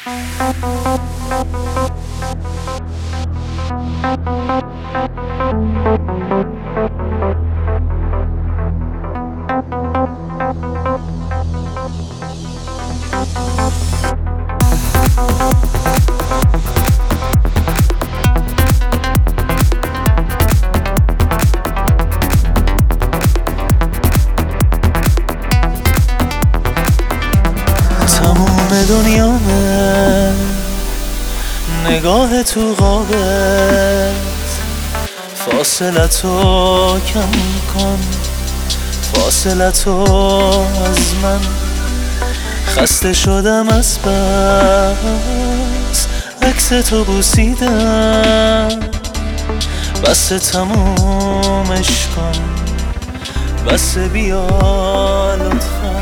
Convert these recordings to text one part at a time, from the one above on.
تموم دنیامه نگاه تو قابت، فاصلتو کم کن، فاصلتو از من. خسته شدم از بس عکس تو بوسیدم، بس تمومش کن، بس بیا لطفا.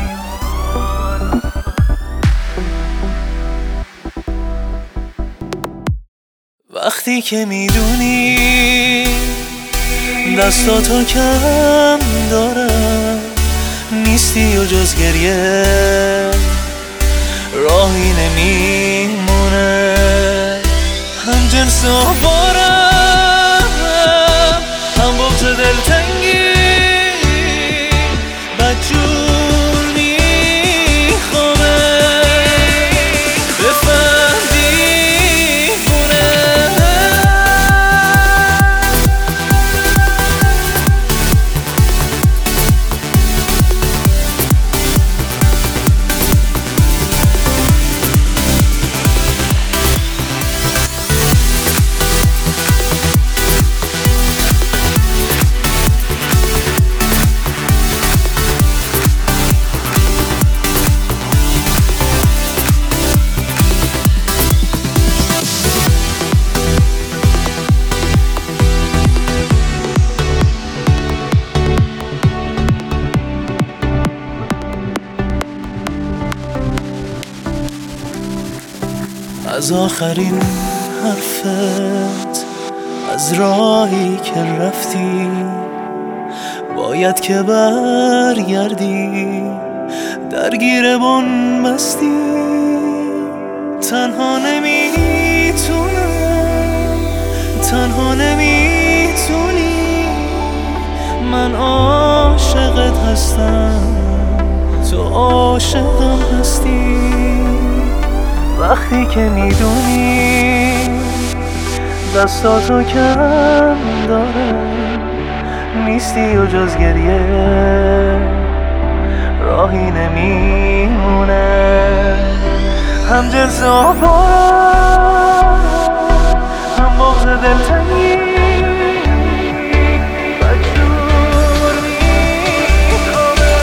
وقتی که میدونی دستاتو کم دارم، نیستی و جز گریه راهی نمیمونه. هم جنس آوارم هم بغض دلتنگی، بدجور میخوامه از آخرین حرفت، از راهی که رفتی، باید که برگردی، درگیر بن بستی. تنها نمیتونم، تنها نمیتونی، من عاشقت هستم، تو عاشقم هستی. وقتی که میدونی دستاتو کم دارم، نیستی و جز گریه راهی نمیمونه. هم جنس آبارم هم بغض دلتنگی، بدجور میخوامه.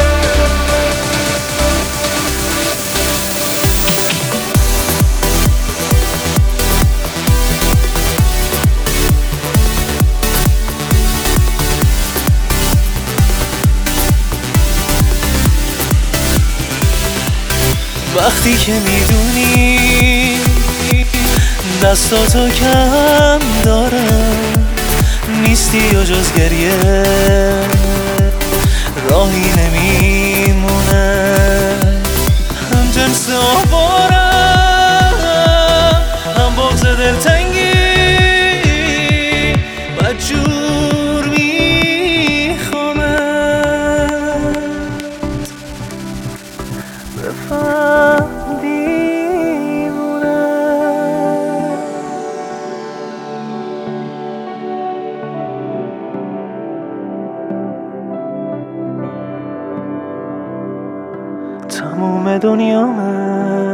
وقتی که میدونی دستاتو کم دارم، نیستی و جز گریه راهی نمیمونه. هم جنس آوارم هم بغض دلتنگی، بدجور میخوامت دیوونه. تموم دنیامه